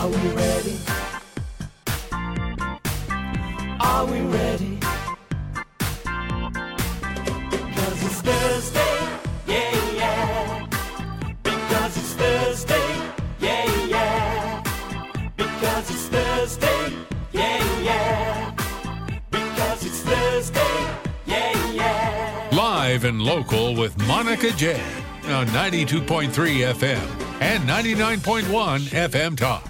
we ready? Are we ready? Because it's Thursday, yeah, yeah. Because it's Thursday, yeah, yeah. Because it's Thursday, yeah, yeah. Because it's Thursday, yeah, yeah. Live and local with Monica J on 92.3 FM and 99.1 FM Talk.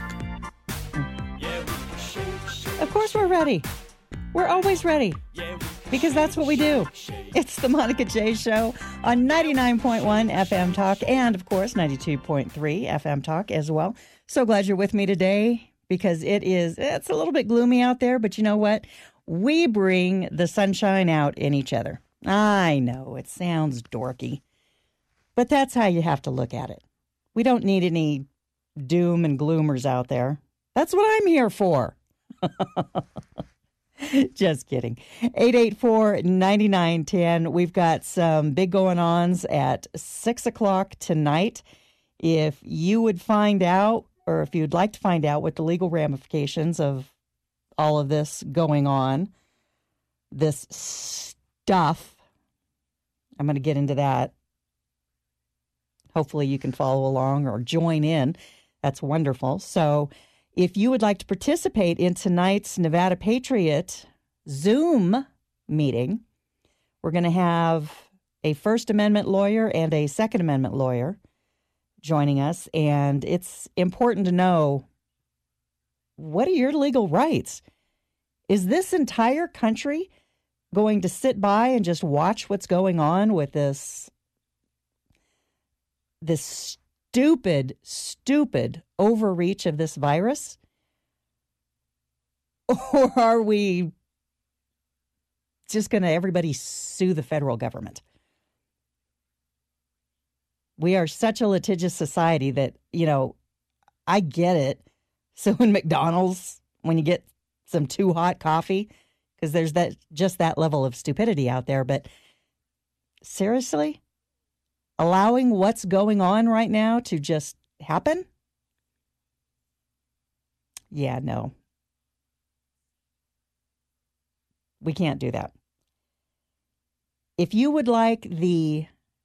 Of course we're ready. We're always ready because that's what we do. It's the Monica J Show on 99.1 FM Talk and, of course, 92.3 FM Talk as well. So glad you're with me today because it's a little bit gloomy out there, but you know what? We bring the sunshine out in each other. I know it sounds dorky, but that's how you have to look at it. We don't need any doom and gloomers out there. That's what I'm here for. Just kidding. 884-9910. We've got some big going-ons at 6 o'clock tonight. If you would find out, or if you'd like to find out what the legal ramifications of all of this going on, this stuff, I'm going to get into that. Hopefully you can follow along or join in. That's wonderful. So if you would like to participate in tonight's Nevada Patriot Zoom meeting, we're going to have a First Amendment lawyer and a Second Amendment lawyer joining us. And it's important to know, what are your legal rights? Is this entire country going to sit by and just watch what's going on with this stupid overreach of this virus? Or are we just going to everybody sue the federal government? We are such a litigious society that, I get it. So in McDonald's, when you get some too hot coffee, because there's that level of stupidity out there. But seriously, allowing what's going on right now to just happen? Yeah, no. We can't do that. If you would like the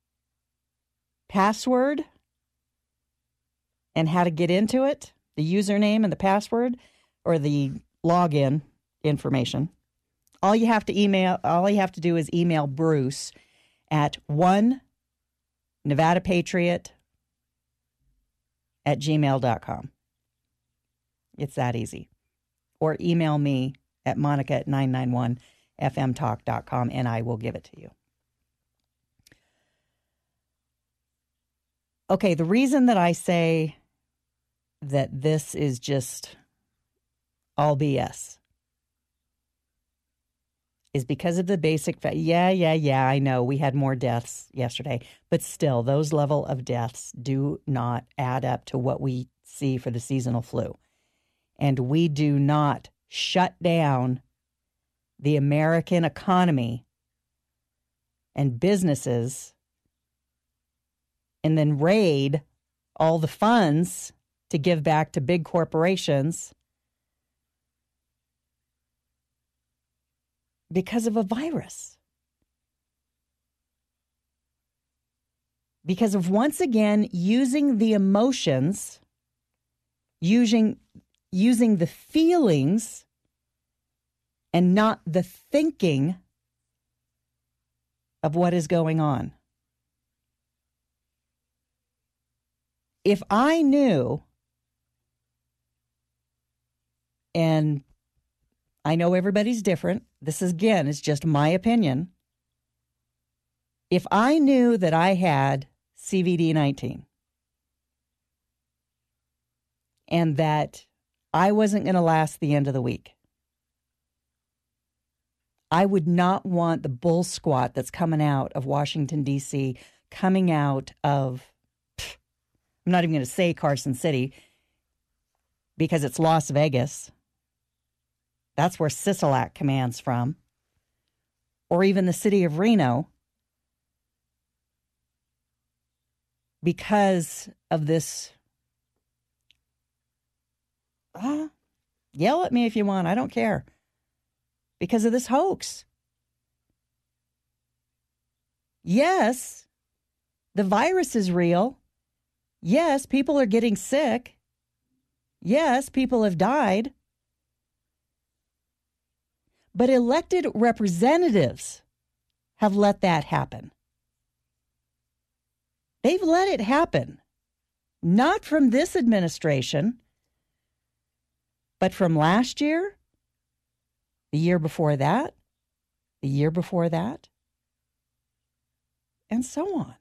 password and how to get into it, the username and the password, or the login information, all you have to do is email Bruce at NevadaPatriot@gmail.com. It's that easy. Or email me at monica@991fmtalk.com and I will give it to you. Okay, the reason that I say that this is just all BS is because of the basic fact. Yeah, I know we had more deaths yesterday, but still, those level of deaths do not add up to what we see for the seasonal flu. And we do not shut down the American economy and businesses and then raid all the funds to give back to big corporations because of a virus. Because of, once again, using the emotions, using the feelings, and not the thinking of what is going on. If I knew, and I know everybody's different, this is, again, is just my opinion. If I knew that I had CVD-19 and that I wasn't going to last the end of the week, I would not want the bull squat that's coming out of Washington, D.C., coming out of, I'm not even going to say Carson City because it's Las Vegas. That's where Sisolak commands from. Or even the city of Reno. Because of this Yell at me if you want. I don't care. Because of this hoax. Yes, the virus is real. Yes, people are getting sick. Yes, people have died. But elected representatives have let that happen. They've let it happen. Not from this administration, but from last year, the year before that, the year before that, and so on.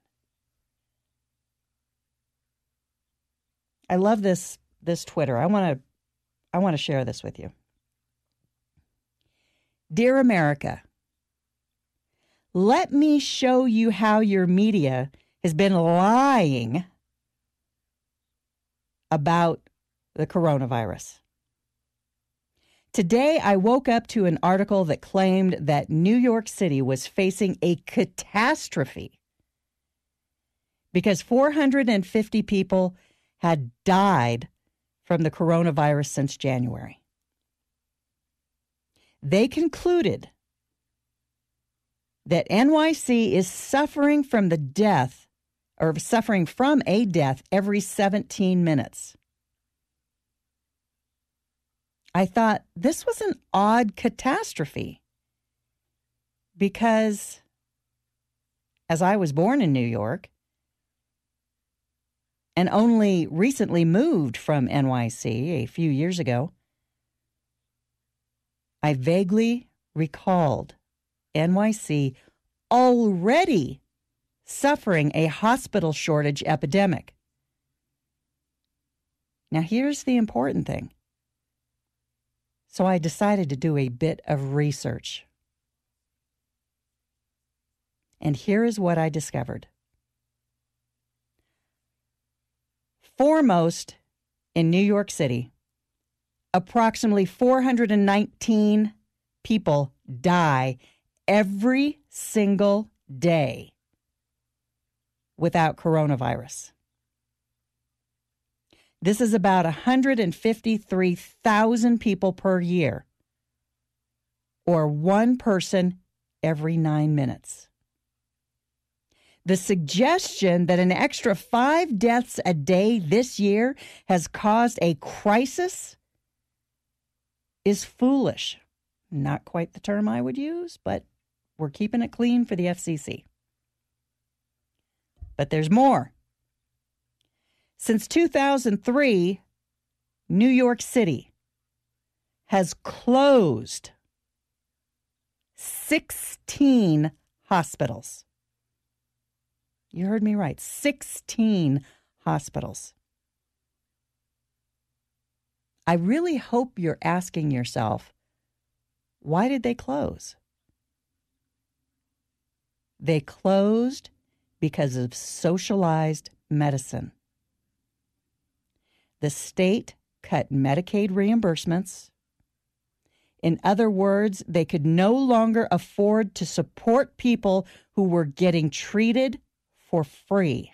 I love this Twitter. I want to share this with you. Dear America, let me show you how your media has been lying about the coronavirus. Today, I woke up to an article that claimed that New York City was facing a catastrophe because 450 people had died from the coronavirus since January. They concluded that NYC is suffering from a death every 17 minutes. I thought this was an odd catastrophe because as I was born in New York and only recently moved from NYC a few years ago, I vaguely recalled NYC already suffering a hospital shortage epidemic. Now, here's the important thing. So I decided to do a bit of research. And here is what I discovered. Foremost in New York City, approximately 419 people die every single day without coronavirus. This is about 153,000 people per year, or one person every 9 minutes. The suggestion that an extra 5 deaths a day this year has caused a crisis is foolish. Not quite the term I would use, but we're keeping it clean for the FCC. But there's more. Since 2003, New York City has closed 16 hospitals. You heard me right, 16 hospitals. I really hope you're asking yourself, why did they close? They closed because of socialized medicine. The state cut Medicaid reimbursements. In other words, they could no longer afford to support people who were getting treated for free.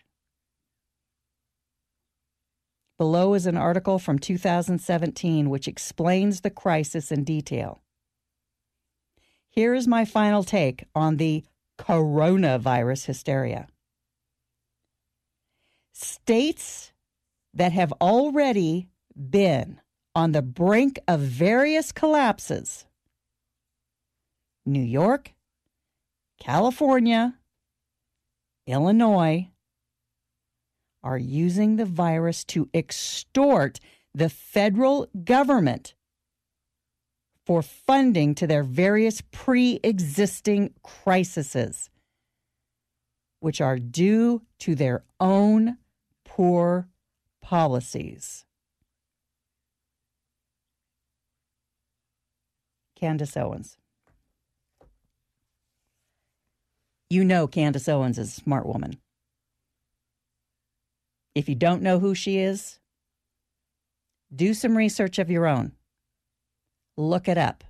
Below is an article from 2017 which explains the crisis in detail. Here is my final take on the coronavirus hysteria. States that have already been on the brink of various collapses, New York, California, Illinois, are using the virus to extort the federal government for funding to their various pre-existing crises, which are due to their own poor policies. Candace Owens. You know Candace Owens is a smart woman. If you don't know who she is, do some research of your own. Look it up.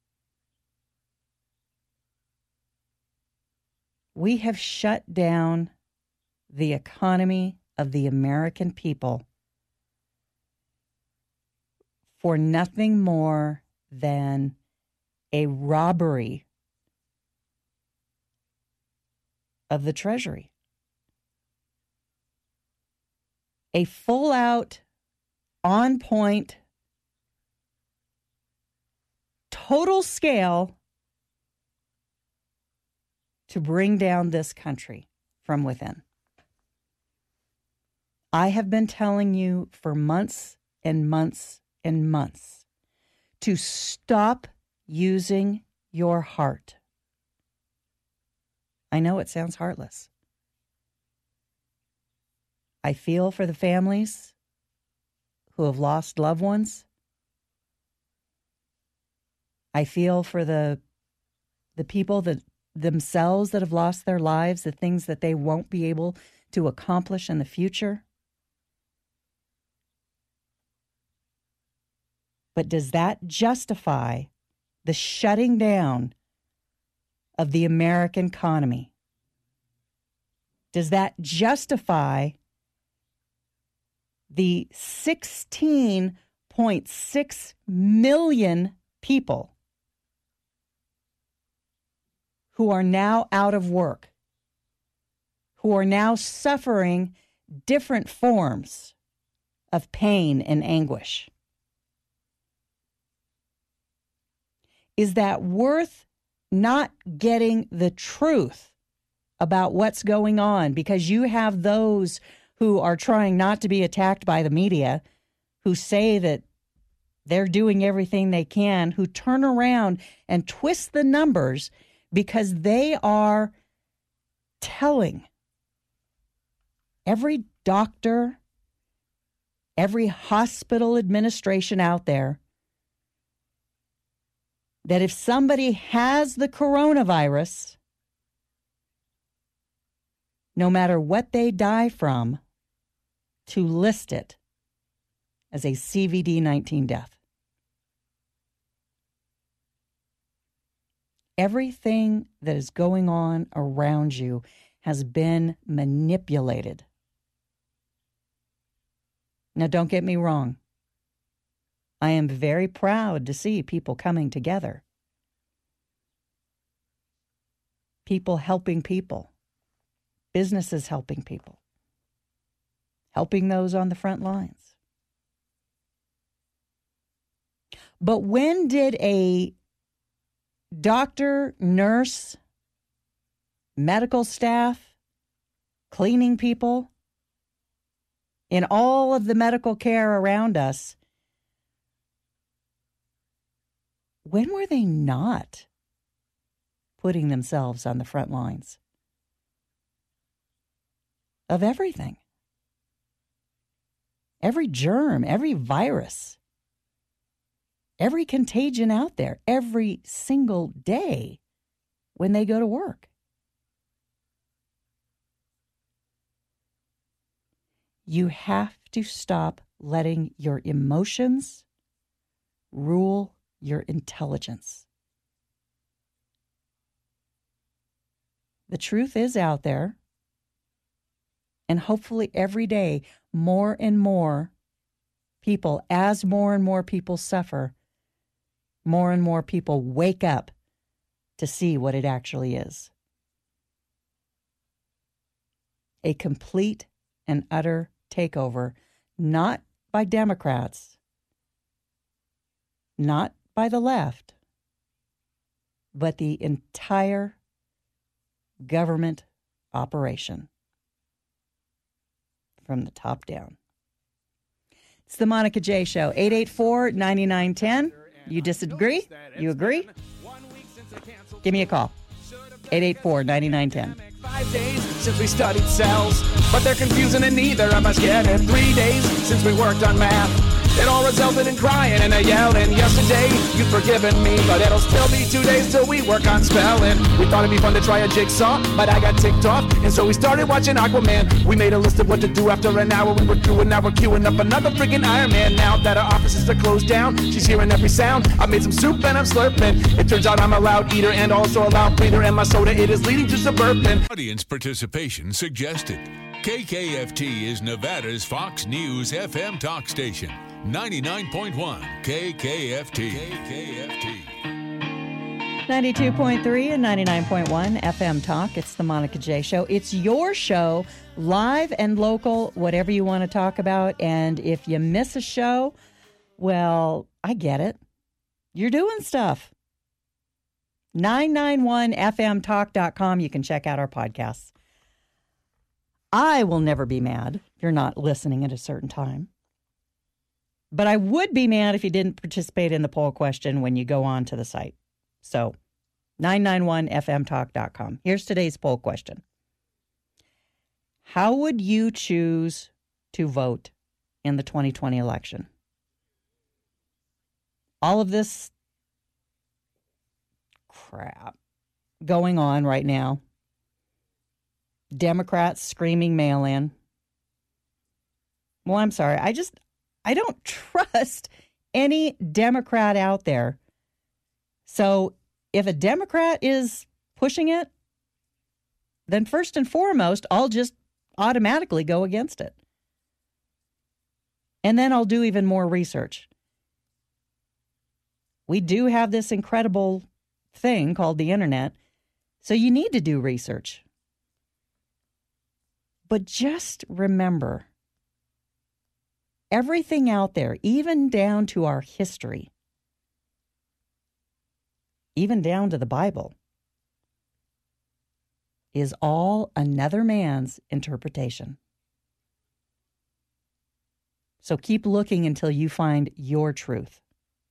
We have shut down the economy of the American people for nothing more than a robbery of the Treasury. A full-out, on-point, total scale to bring down this country from within. I have been telling you for months and months and months to stop using your heart. I know it sounds heartless. I feel for the families who have lost loved ones. I feel for the people that themselves that have lost their lives, the things that they won't be able to accomplish in the future. But does that justify the shutting down of the American economy? Does that justify the 16.6 million people who are now out of work, who are now suffering different forms of pain and anguish? Is that worth not getting the truth about what's going on? Because you have those who are trying not to be attacked by the media, who say that they're doing everything they can, who turn around and twist the numbers because they are telling every doctor, every hospital administration out there that if somebody has the coronavirus, no matter what they die from, to list it as a CVD-19 death. Everything that is going on around you has been manipulated. Now, don't get me wrong. I am very proud to see people coming together. People helping people. Businesses helping people. Helping those on the front lines. But when did a doctor, nurse, medical staff, cleaning people, in all of the medical care around us, when were they not putting themselves on the front lines of everything? Every germ, every virus, every contagion out there, every single day when they go to work. You have to stop letting your emotions rule your intelligence. The truth is out there, and hopefully every day more and more people, as more and more people suffer, more and more people wake up to see what it actually is. A complete and utter takeover, not by Democrats, not by the left, but the entire government operation from the top down. It's the Monica J. Show, 884-9910. You disagree? You agree? Give me a call, 884-9910. 5 days since we studied cells, but they're confusing and neither of us get it. 3 days since we worked on math. It all resulted in crying and a yelling. Yesterday, you've forgiven me, but it'll still be 2 days till we work on spelling. We thought it'd be fun to try a jigsaw, but I got ticked off, and so we started watching Aquaman. We made a list of what to do after an hour. We were through, and now we're queuing up another freaking Iron Man. Now that our offices are closed down, she's hearing every sound. I made some soup and I'm slurping. It turns out I'm a loud eater and also a loud breather, and my soda, it is leading to suburban. Audience participation suggested. KKFT is Nevada's Fox News FM talk station. 99.1 KKFT. 92.3 and 99.1 FM Talk. It's the Monica J. Show. It's your show, live and local, whatever you want to talk about. And if you miss a show, well, I get it. You're doing stuff. 991fmtalk.com. You can check out our podcasts. I will never be mad if you're not listening at a certain time. But I would be mad if you didn't participate in the poll question when you go on to the site. So, 991fmtalk.com. Here's today's poll question. How would you choose to vote in the 2020 election? All of this crap going on right now. Democrats screaming mail-in. Well, I'm sorry. I don't trust any Democrat out there. So if a Democrat is pushing it, then first and foremost, I'll just automatically go against it. And then I'll do even more research. We do have this incredible thing called the internet, so you need to do research. But just remember, everything out there, even down to our history, even down to the Bible, is all another man's interpretation. So keep looking until you find your truth.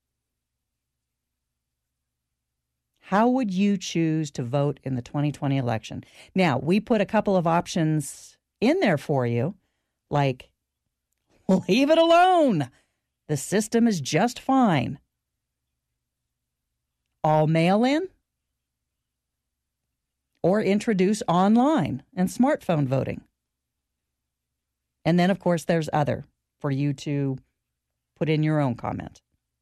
How would you choose to vote in the 2020 election? Now, we put a couple of options in there for you, like, leave it alone. The system is just fine. All mail-in, or introduce online and smartphone voting. And then, of course, there's other for you to put in your own comment.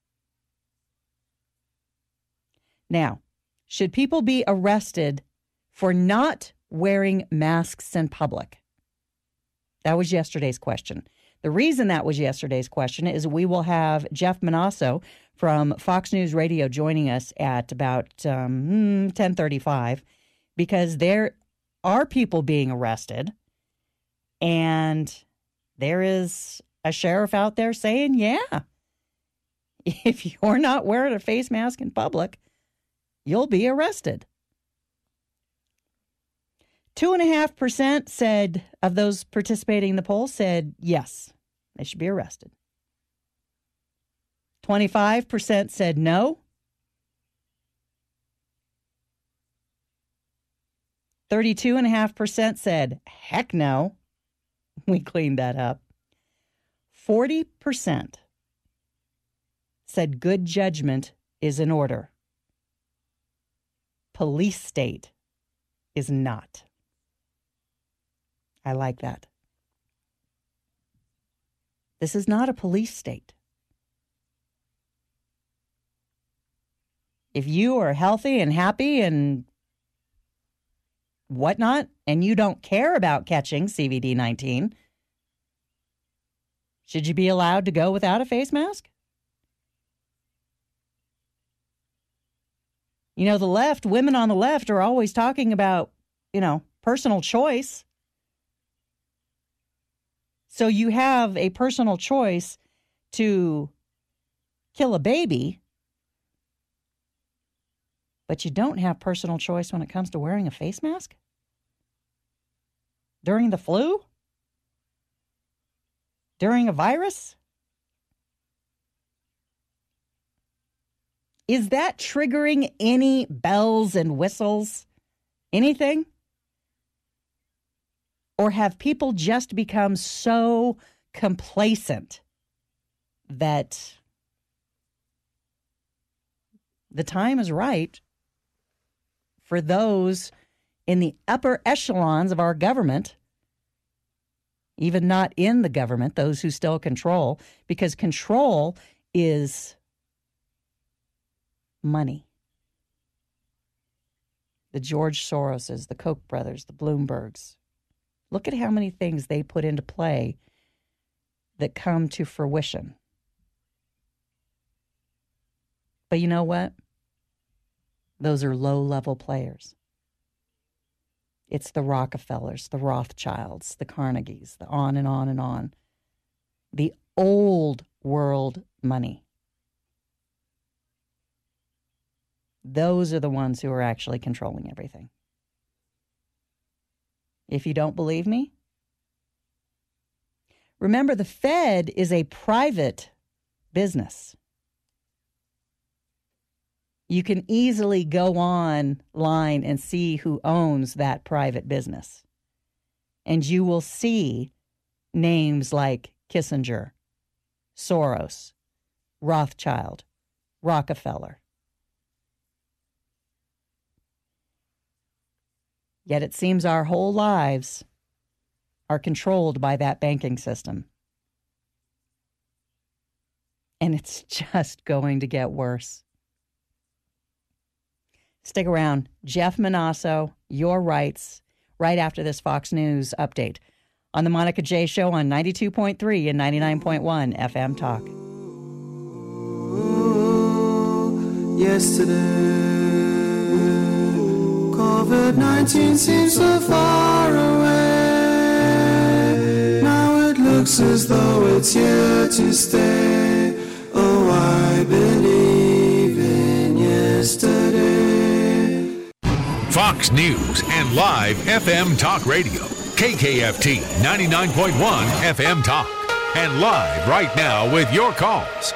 Now, should people be arrested for not wearing masks in public? That was yesterday's question. The reason that was yesterday's question is we will have Jeff Manasso from Fox News Radio joining us at about 10:35, because there are people being arrested, and there is a sheriff out there saying, yeah, if you're not wearing a face mask in public, you'll be arrested. 2.5% said, of those participating in the poll, said yes, they should be arrested. 25% said no. 32.5% said heck no. We cleaned that up. 40% said good judgment is in order. Police state is not. I like that. This is not a police state. If you are healthy and happy and whatnot, and you don't care about catching COVID-19, should you be allowed to go without a face mask? You know, the left, women on the left are always talking about, personal choice. So you have a personal choice to kill a baby, but you don't have personal choice when it comes to wearing a face mask? During the flu? During a virus? Is that triggering any bells and whistles? Anything? Or have people just become so complacent that the time is right for those in the upper echelons of our government, even not in the government, those who still control, because control is money. The George Soroses, the Koch brothers, the Bloombergs. Look at how many things they put into play that come to fruition. But you know what? Those are low-level players. It's the Rockefellers, the Rothschilds, the Carnegies, the on and on and on. The old world money. Those are the ones who are actually controlling everything. If you don't believe me, remember the Fed is a private business. You can easily go online and see who owns that private business. And you will see names like Kissinger, Soros, Rothschild, Rockefeller. Yet it seems our whole lives are controlled by that banking system. And it's just going to get worse. Stick around. Jeff Monasso, Your Rights, right after this Fox News update on the Monica J. Show on 92.3 and 99.1 FM Talk. Yesterday, COVID-19 seems so far away. Now it looks as though it's here to stay. Oh, I believe in yesterday. Fox News and live FM Talk Radio. KKFT 99.1 FM Talk. And live right now with your calls.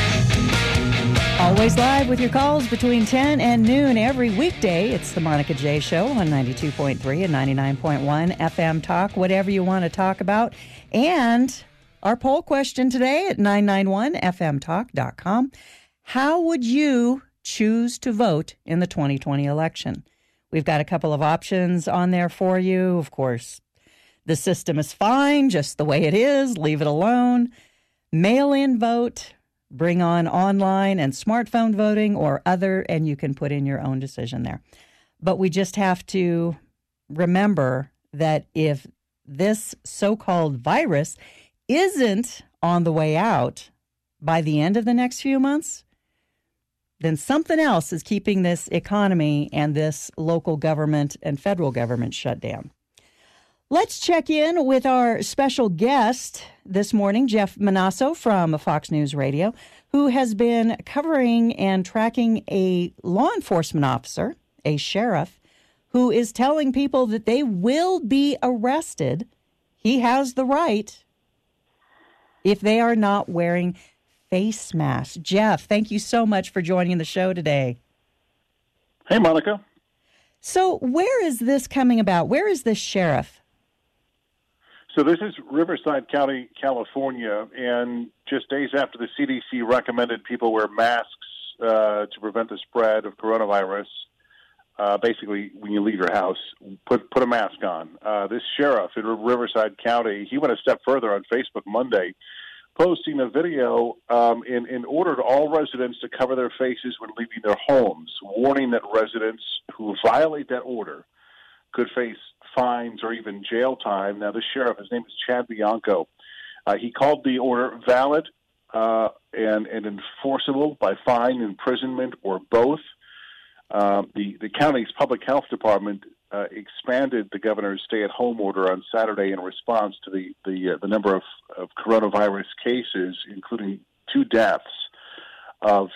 Always live with your calls between 10 and noon every weekday. It's the Monica J. Show on 92.3 and 99.1 FM Talk. Whatever you want to talk about. And our poll question today at 991fmtalk.com. How would you choose to vote in the 2020 election? We've got a couple of options on there for you. Of course, the system is fine just the way it is. Leave it alone. Mail-in vote. Bring on online and smartphone voting or other, and you can put in your own decision there. But we just have to remember that if this so-called virus isn't on the way out by the end of the next few months, then something else is keeping this economy and this local government and federal government shut down. Let's check in with our special guest this morning, Jeff Monasso from Fox News Radio, who has been covering and tracking a law enforcement officer, a sheriff, who is telling people that they will be arrested. He has the right if they are not wearing face masks. Jeff, thank you so much for joining the show today. Hey, Monica. So where is this coming about? Where is this sheriff? So this is Riverside County, California, and just days after the CDC recommended people wear masks to prevent the spread of coronavirus, basically when you leave your house, put a mask on. This sheriff in Riverside County, he went a step further on Facebook Monday, posting a video in order to all residents to cover their faces when leaving their homes, warning that residents who violate that order could face fines or even jail time. Now, this sheriff, his name is Chad Bianco. He called the order valid and enforceable by fine, imprisonment, or both. The county's public health department expanded the governor's stay-at-home order on Saturday in response to the number of coronavirus cases, including two deaths of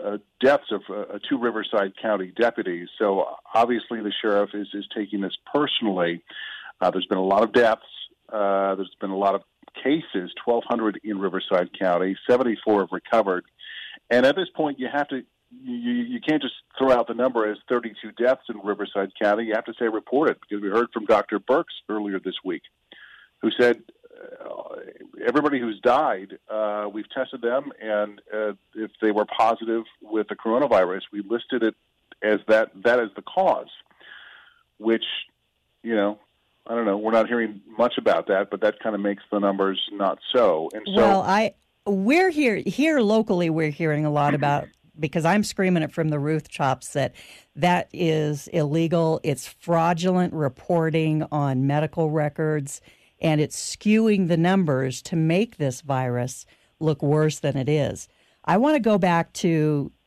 two Riverside County deputies. So obviously the sheriff is taking this personally. There's been a lot of deaths. There's been a lot of cases, 1,200 in Riverside County, 74 have recovered. And at this point, you have to you can't just throw out the number as 32 deaths in Riverside County. You have to say reported, because we heard from Dr. Birx earlier this week, who said everybody who's died, we've tested them, and if they were positive with the coronavirus, we listed it as that is the cause, which, I don't know, we're not hearing much about that, but that kind of makes the numbers not so. And so, well, we're here locally, we're hearing a lot about, because I'm screaming it from the rooftops, that is illegal. It's fraudulent reporting on medical records, and it's skewing the numbers to make this virus look worse than it is. I want to go back to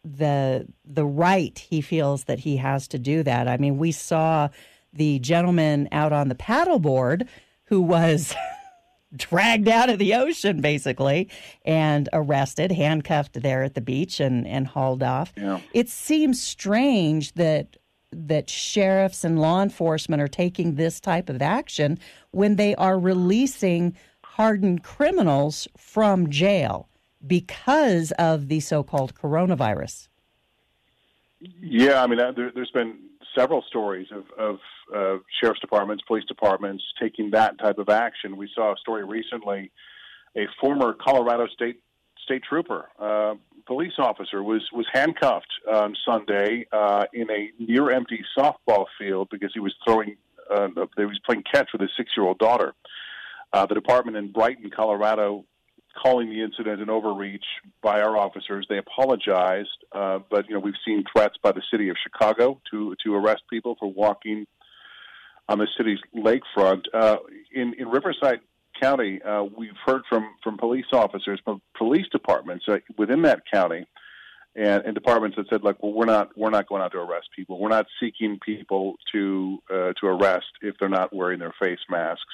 the right he feels that he has to do that. I mean, we saw the gentleman out on the paddleboard who was dragged out of the ocean, basically, and arrested, handcuffed there at the beach and hauled off. Yeah. It seems strange that sheriffs and law enforcement are taking this type of action when they are releasing hardened criminals from jail because of the so-called coronavirus. Yeah, I mean, there's been several stories of sheriff's departments, police departments taking that type of action. We saw a story recently, a former Colorado state trooper, police officer, was handcuffed on Sunday in a near-empty softball field because he was playing catch with his 6-year-old daughter. The department in Brighton, Colorado, calling the incident an overreach by our officers. They apologized, but we've seen threats by the city of Chicago to arrest people for walking on the city's lakefront. In Riverside County, we've heard from police officers, from police departments within that county, and departments that said, like, well, we're not going out to arrest people. We're not seeking people to arrest if they're not wearing their face masks.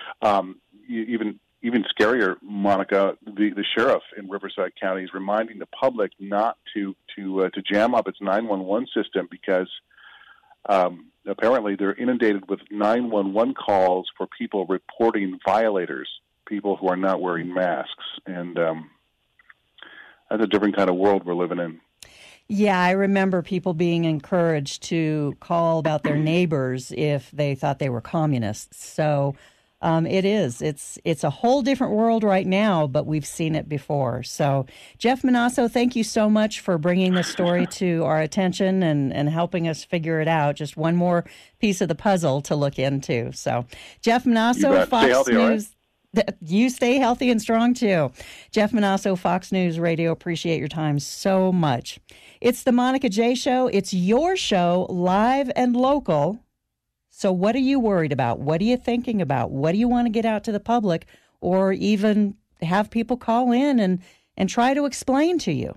Even scarier, Monica, the sheriff in Riverside County is reminding the public not to jam up its 911 system because apparently they're inundated with 911 calls for people reporting violators, people who are not wearing masks, and that's a different kind of world we're living in. Yeah, I remember people being encouraged to call about their neighbors if they thought they were communists. So it is. It's a whole different world right now, but we've seen it before. So, Jeff Monosso, thank you so much for bringing this story to our attention and helping us figure it out. Just one more piece of the puzzle to look into. So, Jeff Monosso, Fox healthy, News. Right? You stay healthy and strong, too. Jeff Monosso, Fox News Radio, appreciate your time so much. It's the Monica J. Show. It's your show, live and local. So what are you worried about? What are you thinking about? What do you want to get out to the public, or even have people call in and try to explain to you?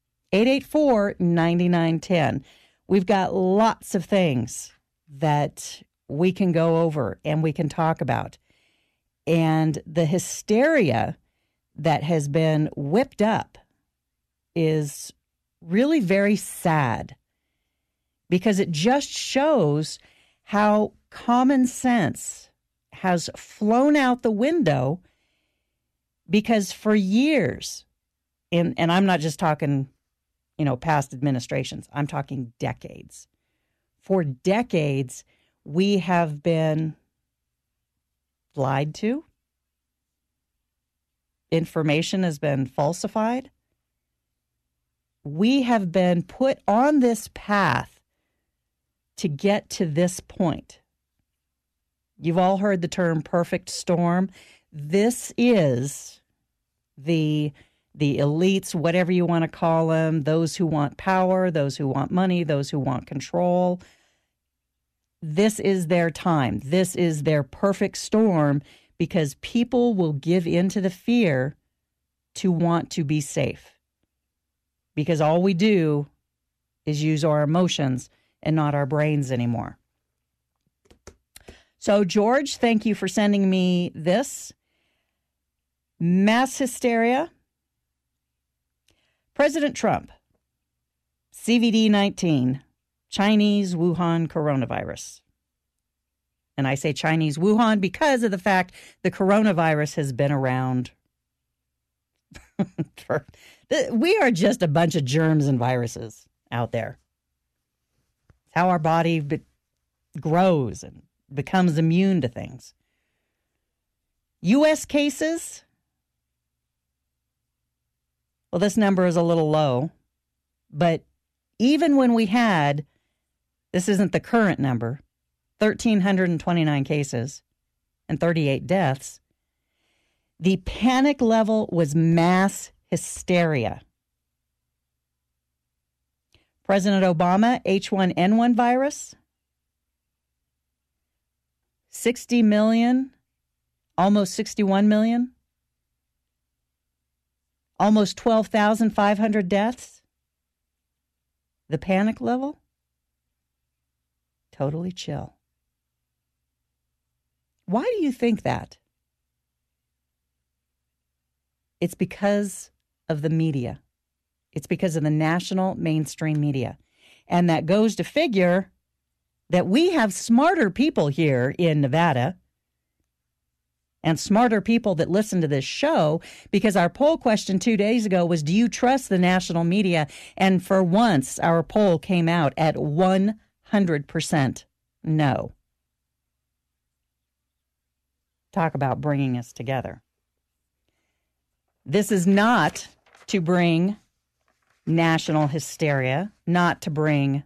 884-9910. We've got lots of things that we can go over and we can talk about. And the hysteria that has been whipped up is really very sad, because it just shows how common sense has flown out the window, because for years, and I'm not just talking, past administrations, I'm talking decades. For decades, we have been lied to. Information has been falsified. We have been put on this path to get to this point. You've all heard the term perfect storm. This is the elites, whatever you want to call them, those who want power, those who want money, those who want control. This is their time. This is their perfect storm, because people will give in to the fear to want to be safe. Because all we do is use our emotions and not our brains anymore. So, George, thank you for sending me this. Mass hysteria. President Trump, CVD-19, Chinese Wuhan coronavirus. And I say Chinese Wuhan because of the fact the coronavirus has been around we are just a bunch of germs and viruses out there. It's how our body grows and becomes immune to things. U.S. cases, well, this number is a little low, but even when we had, this isn't the current number, 1,329 cases and 38 deaths, the panic level was mass hysteria. President Obama, H1N1 virus, 60 million, almost 61 million, almost 12,500 deaths. The panic level, totally chill. Why do you think that? It's because of the media. It's because of the national mainstream media. And that goes to figure that we have smarter people here in Nevada and smarter people that listen to this show, because our poll question 2 days ago was, do you trust the national media? And for once, our poll came out at 100% no. Talk about bringing us together. This is not to bring national hysteria, not to bring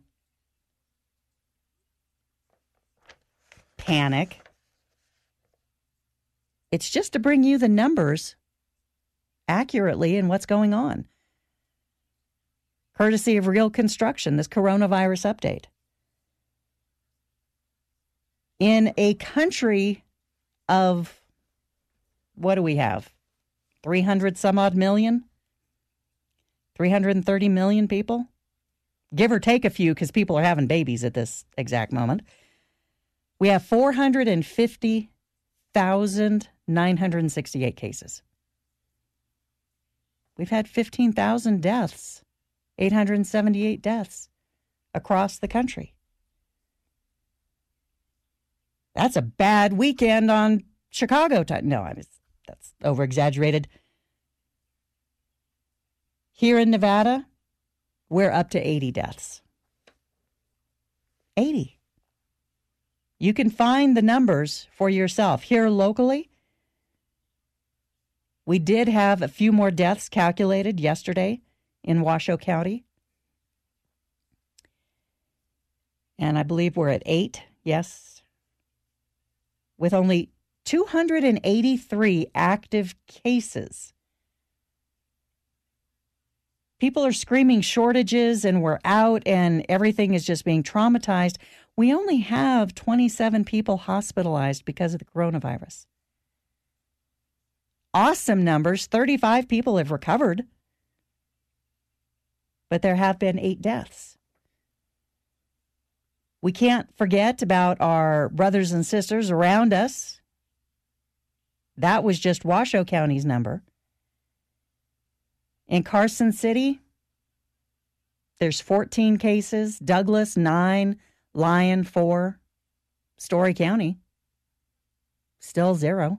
panic. It's just to bring you the numbers accurately and what's going on. Courtesy of Real Construction, this coronavirus update. In a country of, what do we have? 300 some odd million? 330 million people? Give or take a few, because people are having babies at this exact moment. We have 450,968 cases. We've had 15,000 deaths, 878 deaths across the country. That's a bad weekend on Chicago time. No, that's over-exaggerated. Here in Nevada, we're up to 80 deaths. 80. You can find the numbers for yourself. Here locally, we did have a few more deaths calculated yesterday in Washoe County. And I believe we're at 8, yes, with only 283 active cases. People are screaming shortages and we're out and everything is just being traumatized. We only have 27 people hospitalized because of the coronavirus. Awesome numbers. 35 people have recovered. But there have been 8 deaths. We can't forget about our brothers and sisters around us. That was just Washoe County's number. In Carson City, there's 14 cases. Douglas, 9. Lyon, 4. Story County, still 0.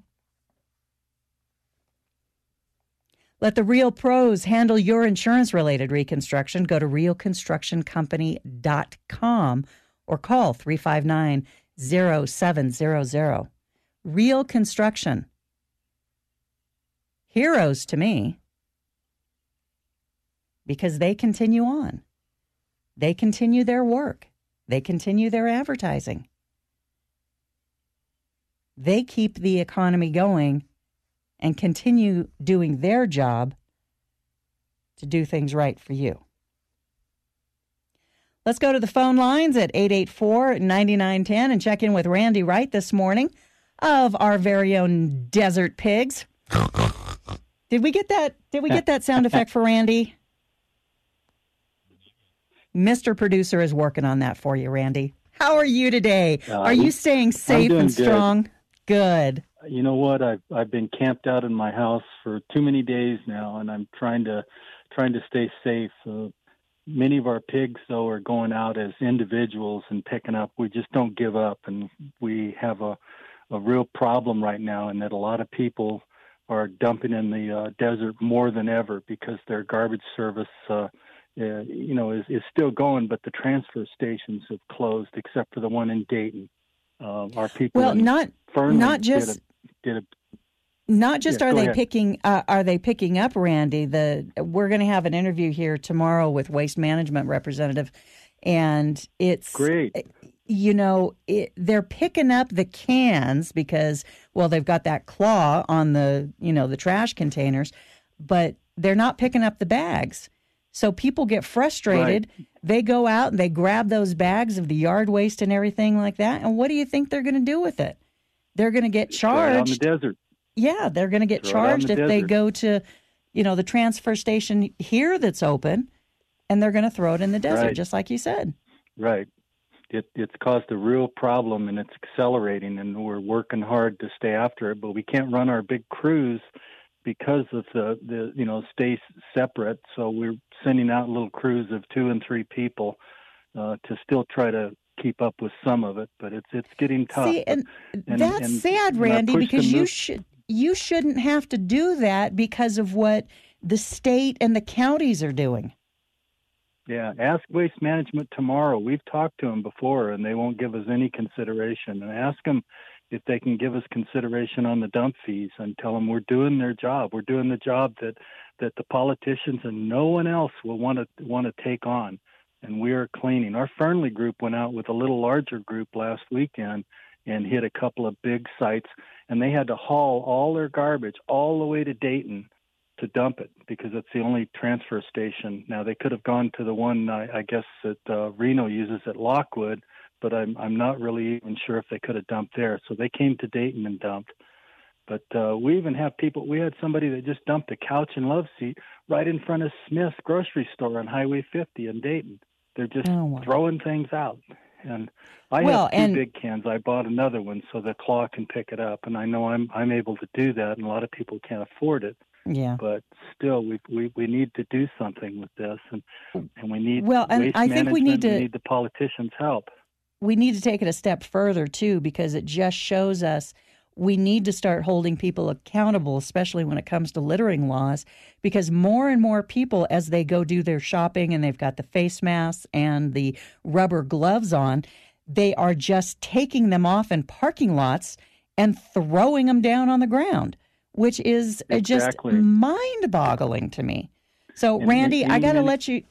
Let the real pros handle your insurance-related reconstruction. Go to realconstructioncompany.com or call 359-0700. Real Construction. Heroes to me, because they continue on. They continue their work. They continue their advertising. They keep the economy going and continue doing their job to do things right for you. Let's go to the phone lines at 884-9910 and check in with Randy Wright this morning of our very own Desert Pigs. Did we get that sound effect for Randy? Mr. Producer is working on that for you, Randy. How are you today? Are you staying safe and strong? Good. You know what? I've been camped out in my house for too many days now, and I'm trying to stay safe. Many of our pigs, though, are going out as individuals and picking up. We just don't give up, and we have a real problem right now, in that a lot of people are dumping in the desert more than ever because their garbage service is still going, but the transfer stations have closed, except for the one in Dayton. Our people, well, not just are they picking up, Randy. We're going to have an interview here tomorrow with Waste Management representative, and it's great. They're picking up the cans because, well, they've got that claw on the trash containers, but they're not picking up the bags. So people get frustrated. Right. They go out and they grab those bags of the yard waste and everything like that. And what do you think they're going to do with it? They're going to get charged. Right on the desert. Yeah, they're going to get charged if they go to, the transfer station here that's open and they're going to throw it in the desert, Right. just like you said. Right. It's caused a real problem, and it's accelerating, and we're working hard to stay after it, but we can't run our big crews because of the stay separate. So we're sending out little crews of 2 and 3 people to still try to keep up with some of it, but it's getting tough. See, and that's sad, Randy, because you shouldn't have to do that because of what the state and the counties are doing. Yeah, ask Waste Management tomorrow. We've talked to them before, and they won't give us any consideration. And ask them if they can give us consideration on the dump fees, and tell them we're doing their job. We're doing the job that the politicians and no one else will want to take on. And we are cleaning. Our Fernley group went out with a little larger group last weekend and hit a couple of big sites, and they had to haul all their garbage all the way to Dayton to dump it because it's the only transfer station. Now, they could have gone to the one, I guess, that Reno uses at Lockwood, but I'm not really even sure if they could have dumped there. So they came to Dayton and dumped. But we even have people, we had somebody that just dumped a couch and love seat right in front of Smith's grocery store on Highway 50 in Dayton. They're just throwing things out. And I have 2 big cans. I bought another one so the claw can pick it up. And I know I'm able to do that, and a lot of people can't afford it. Yeah. But still, we need to do something with this, and we need and I think we need the politicians' help. We need to take it a step further too, because it just shows us we need to start holding people accountable, especially when it comes to littering laws, because more and more people, as they go do their shopping and they've got the face masks and the rubber gloves on, they are just taking them off in parking lots and throwing them down on the ground, which is just mind-boggling to me. So, Randy, I got to let you.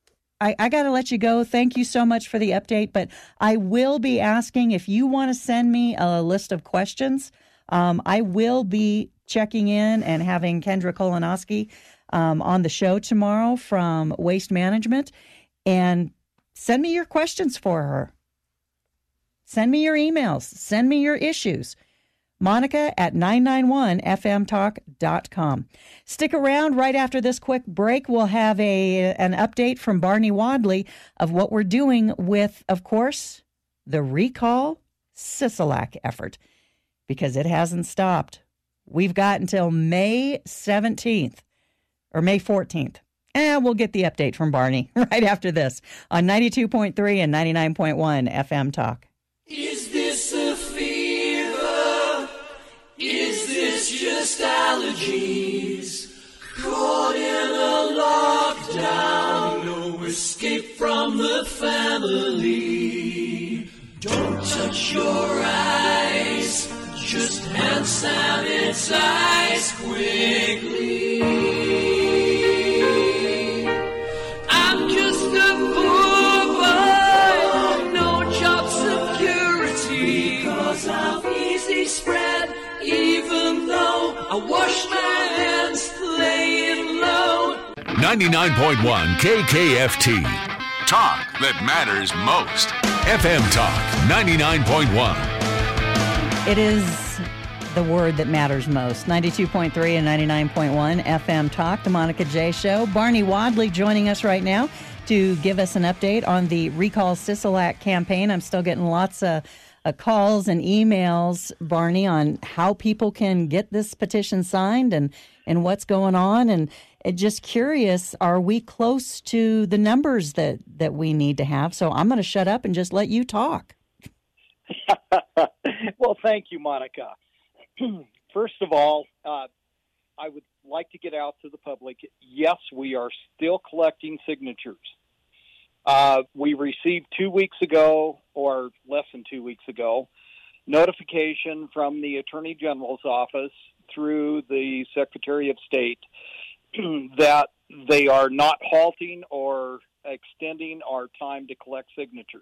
I got to let you go. Thank you so much for the update, but I will be asking if you want to send me a list of questions. I will be checking in and having Kendra Kolonowski on the show tomorrow from Waste Management, and send me your questions for her. Send me your emails. Send me your issues. Monica at 991fmtalk.com. Stick around. Right after this quick break, we'll have an update from Barney Wadley of what we're doing with, of course, the Recall Sisolak effort, because it hasn't stopped. We've got until May 17th or May 14th. And we'll get the update from Barney right after this on 92.3 and 99.1 FM Talk. Is this a fever? Is this just allergies? Caught in a lockdown, no escape from the family. Don't touch your eyes, just hand sanitize quickly. I'm just a poor boy, no job security, because of easy spread, even though I wash my hands laying low. 99.1 KKFT. Talk that matters most. FM Talk 99.1. It is the word that matters most. 92.3 and 99.1 FM Talk, the Monica J. Show. Barney Wadley joining us right now to give us an update on the Recall Sisolak campaign. I'm still getting lots of calls and emails, Barney, on how people can get this petition signed and what's going on. And just curious, are we close to the numbers that we need to have? So I'm going to shut up and just let you talk. Well, thank you, Monica. First of all, I would like to get out to the public. Yes, we are still collecting signatures. We received 2 weeks ago, or less than 2 weeks ago, notification from the Attorney General's office through the Secretary of State that they are not halting or extending our time to collect signatures.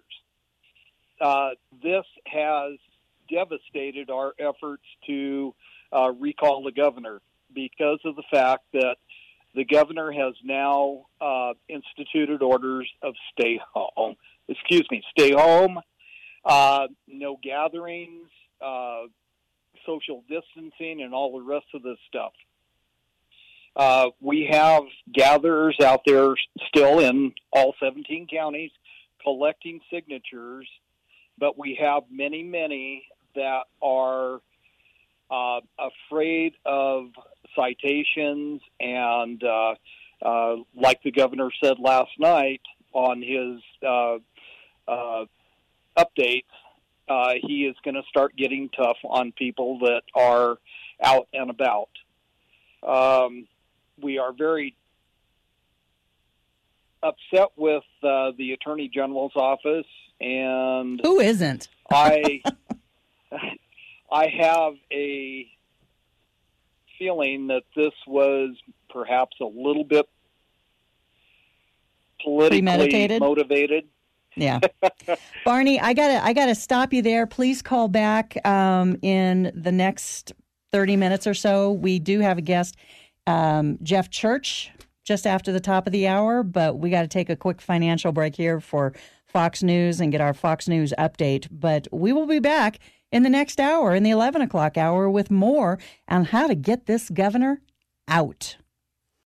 This has devastated our efforts to recall the governor because of the fact that the governor has now instituted orders of stay home, no gatherings, social distancing, and all the rest of this stuff. We have gatherers out there still in all 17 counties collecting signatures, but we have many that are afraid of citations, and like the governor said last night on his updates, he is going to start getting tough on people that are out and about. We are very upset with the Attorney General's office, and who isn't? I have a feeling that this was perhaps a little bit politically motivated. Yeah. Barney, I gotta stop you there. Please call back in the next 30 minutes or so. We do have a guest, Jeff Church, just after the top of the hour, but we got to take a quick financial break here for Fox News and get our Fox News update. But we will be back in the next hour, in the 11 o'clock hour, with more on how to get this governor out.